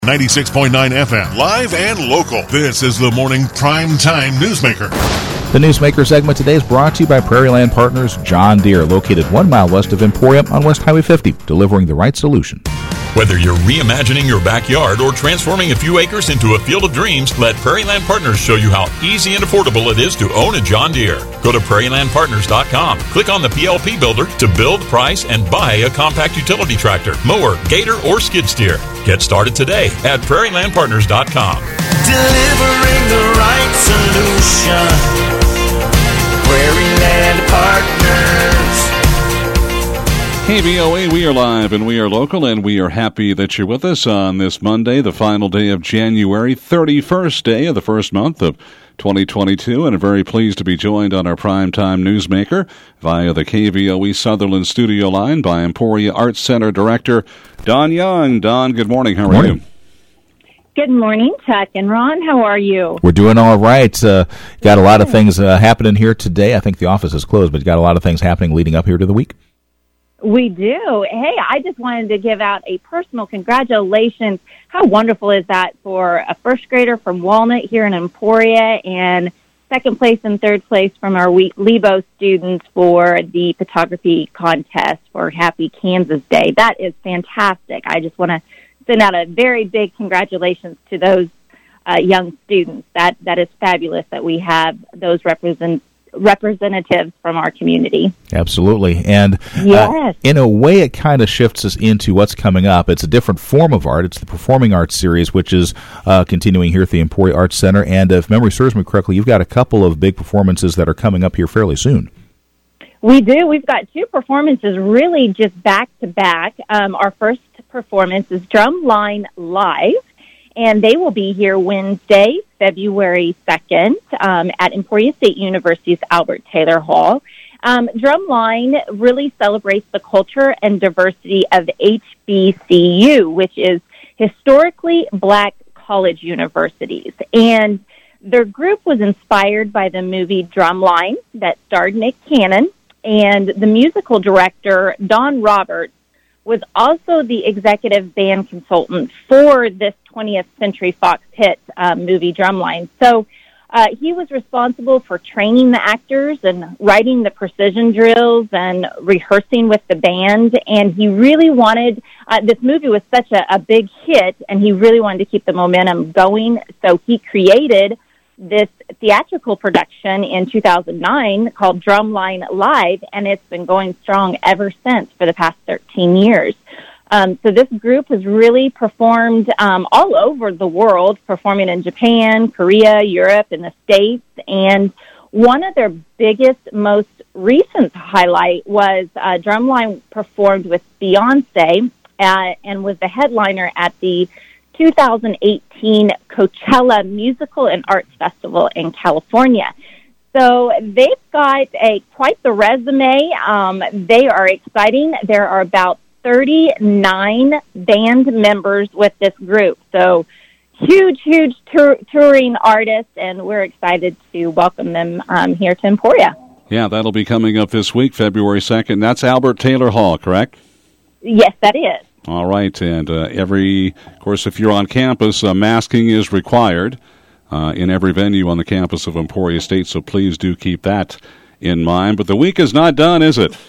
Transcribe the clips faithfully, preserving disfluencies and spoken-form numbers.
ninety-six point nine F M, live and local. This is the Morning Prime Time Newsmaker. The Newsmaker segment today is brought to you by Prairie Land Partners John Deere, located one mile west of Emporia on West Highway fifty, delivering the right solution. Whether you're reimagining your backyard or transforming a few acres into a field of dreams, let Prairie Land Partners show you how easy and affordable it is to own a John Deere. Go to prairie land partners dot com. Click on the P L P Builder to build, price, and buy a compact utility tractor, mower, gator, or skid steer. Get started today at prairie land partners dot com. Delivering the right solution. Prairie Land Partners. K V O A, we are live and we are local, and we are happy that you're with us on this Monday, the final day of January, thirty-first day of the first month of twenty twenty-two, and I'm very pleased to be joined on our Primetime Newsmaker via the K V O E Sutherland studio line by Emporia Arts Center Director Don Young. Don, good morning. How are morning. you? Good morning, Chuck and Ron. How are you? We're doing all right. Uh, got a lot of things uh, happening here today. I think the office is closed, but got a lot of things happening leading up here to the week. We do. Hey, I just wanted to give out a personal congratulations. How wonderful is that for a first grader from Walnut here in Emporia, and second place and third place from our Lebo students for the photography contest for Happy Kansas Day. That is fantastic. I just want to send out a very big congratulations to those uh, young students. That That is fabulous that we have those represent. representatives from our community. Absolutely. And yes. uh, in a way, it kind of shifts us into what's coming up. It's a different form of art. It's the Performing Arts Series, which is uh, continuing here at the Emporia Arts Center. And if memory serves me correctly, you've got a couple of big performances that are coming up here fairly soon. We do. We've got two performances really just back-to-back. Um, our first performance is Drumline Live, and they will be here Wednesday, February second, um, at Emporia State University's Albert Taylor Hall. Um, Drumline really celebrates the culture and diversity of H B C U, which is historically black college universities. And their group was inspired by the movie Drumline that starred Nick Cannon, and the musical director, Don Roberts, was also the executive band consultant for this twentieth Century Fox hit um, movie Drumline. So uh, he was responsible for training the actors and writing the precision drills and rehearsing with the band. And he really wanted, uh, this movie was such a, a big hit, and he really wanted to keep the momentum going. So he created this theatrical production in two thousand nine called Drumline Live, and it's been going strong ever since for the past thirteen years. Um, so this group has really performed um, all over the world, performing in Japan, Korea, Europe, and the States. And one of their biggest, most recent highlight was uh, Drumline performed with Beyonce uh, and was the headliner at the two thousand eighteen Coachella Musical and Arts Festival in California. So they've got a quite the resume. Um, they are exciting. There are about thirty-nine band members with this group. So huge, huge tour, touring artists, and we're excited to welcome them um, here to Emporia. Yeah, that'll be coming up this week, February second. That's Albert Taylor Hall, correct? Yes, that is. All right, and uh, every, of course, if you're on campus, uh, masking is required uh, in every venue on the campus of Emporia State, so please do keep that in mind. But the week is not done, is it?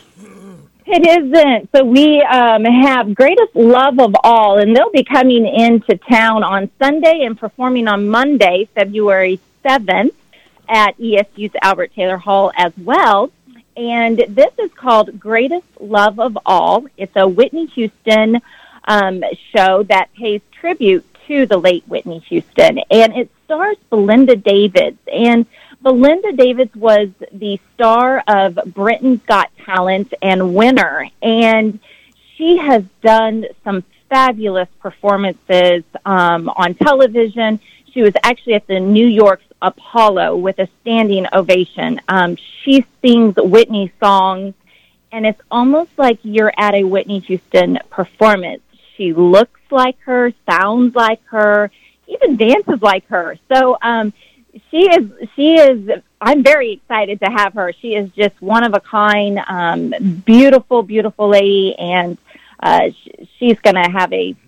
It isn't. So we um, have Greatest Love of All, and they'll be coming into town on Sunday and performing on Monday, February seventh, at E S U's Albert Taylor Hall as well. And this is called Greatest Love of All. It's a Whitney Houston um, show that pays tribute to the late Whitney Houston. And it stars Belinda Davids. And Belinda Davids was the star of Britain's Got Talent and winner. And she has done some fabulous performances um, on television. She was actually at the New York's Apollo with a standing ovation. Um, she sings Whitney songs, and it's almost like you're at a Whitney Houston performance. She looks like her, sounds like her, even dances like her. So um, she is, she is, I'm very excited to have her. She is just one of a kind, um, beautiful, beautiful lady, and uh, she's going to have a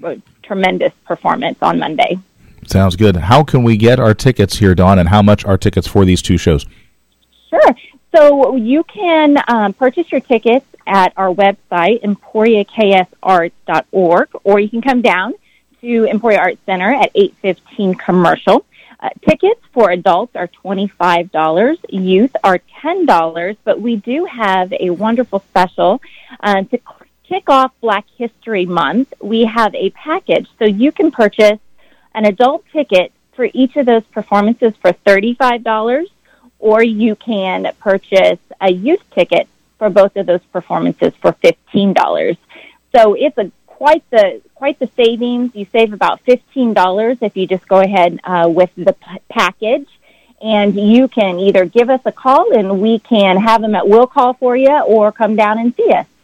tremendous performance on Monday. Sounds good. How can we get our tickets here, Dawn, and how much are tickets for these two shows? Sure. So you can um, purchase your tickets at our website, emporia k s arts dot org, or you can come down to Emporia Arts Center at eight fifteen Commercial. Uh, tickets for adults are twenty-five dollars. Youth are ten dollars, but we do have a wonderful special uh, to kick off Black History Month. We have a package, so you can purchase an adult ticket for each of those performances for thirty-five dollars, or you can purchase a youth ticket for both of those performances for fifteen dollars. So it's a quite the quite the savings. You save about fifteen dollars if you just go ahead uh, with the p- package. And you can either give us a call and we can have them at will call for you, or come down and see us.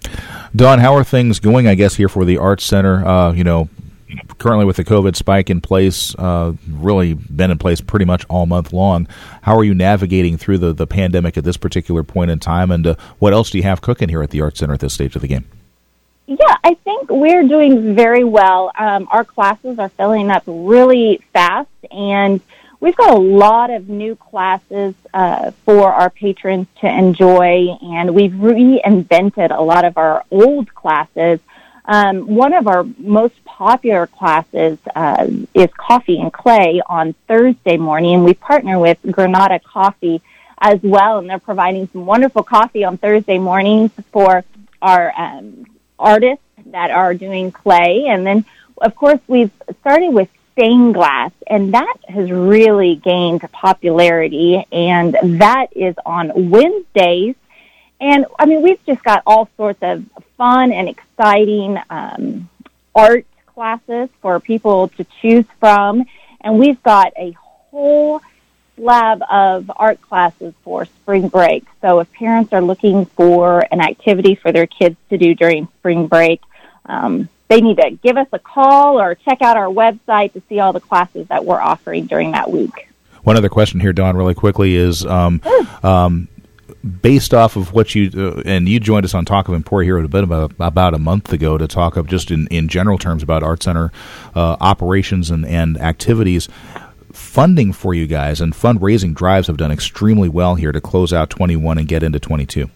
Dawn, how are things going, I guess, here for the Arts Center? Uh, you know, currently with the COVID spike in place, uh, really been in place pretty much all month long. How are you navigating through the, the pandemic at this particular point in time, and uh, what else do you have cooking here at the Arts Center at this stage of the game? Yeah, I think we're doing very well. Um, our classes are filling up really fast, and we've got a lot of new classes uh, for our patrons to enjoy, and we've reinvented a lot of our old classes. Um, one of our most popular classes uh, is Coffee and Clay on Thursday morning, and we partner with Granada Coffee as well, and they're providing some wonderful coffee on Thursday mornings for our um, artists that are doing clay. And then, of course, we've started with stained glass, and that has really gained popularity, and that is on Wednesdays. And, I mean, we've just got all sorts of fun and exciting um, art classes for people to choose from. And we've got a whole slab of art classes for spring break. So if parents are looking for an activity for their kids to do during spring break, um, they need to give us a call or check out our website to see all the classes that we're offering during that week. One other question here, Dawn, really quickly is... Um, um, based off of what you, uh, and you joined us on Talk of Emporia here a bit about, about a month ago to talk of just in, in general terms about Art Center uh, operations and, and activities. Funding for you guys and fundraising drives have done extremely well here to close out twenty-one and get into twenty-two.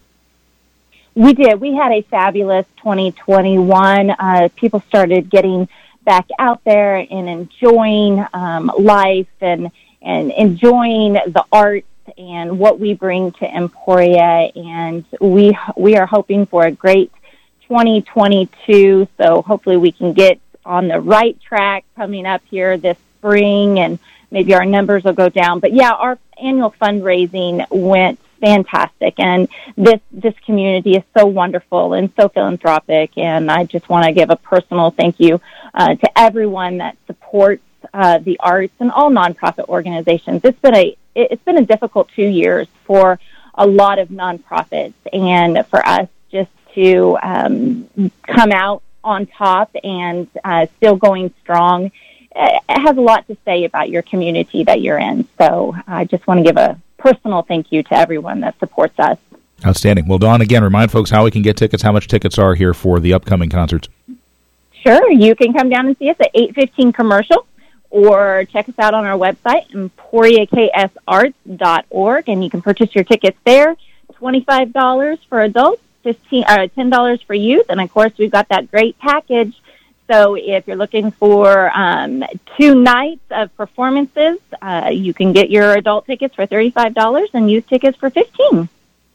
We did. We had a fabulous twenty twenty-one. Uh, people started getting back out there and enjoying um, life and, and enjoying the arts and what we bring to Emporia, and we we are hoping for a great twenty twenty-two, so hopefully we can get on the right track coming up here this spring, and maybe our numbers will go down. But yeah, our annual fundraising went fantastic, and this this community is so wonderful and so philanthropic, and I just want to give a personal thank you uh, to everyone that supports uh, the arts and all nonprofit organizations. It's been a It's been a difficult two years for a lot of nonprofits, and for us just to um, come out on top and uh, still going strong, it has a lot to say about your community that you're in. So I just want to give a personal thank you to everyone that supports us. Outstanding. Well, Dawn, again, remind folks how we can get tickets, how much tickets are here for the upcoming concerts. Sure. You can come down and see us at eight fifteen Commercial, or check us out on our website, emporia k s arts dot org, and you can purchase your tickets there. twenty-five dollars for adults, fifteen uh, ten dollars for youth, and, of course, we've got that great package. So if you're looking for um, two nights of performances, uh, you can get your adult tickets for thirty-five dollars and youth tickets for fifteen dollars.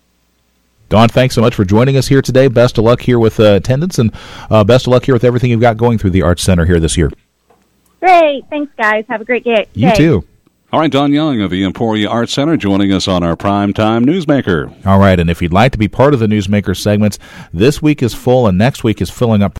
Dawn, thanks so much for joining us here today. Best of luck here with uh, attendance, and uh, best of luck here with everything you've got going through the Arts Center here this year. Great. Thanks, guys. Have a great day. You too. All right, Dawn Young of the Emporia Arts Center joining us on our Primetime Newsmaker. All right, and if you'd like to be part of the Newsmaker segments, this week is full and next week is filling up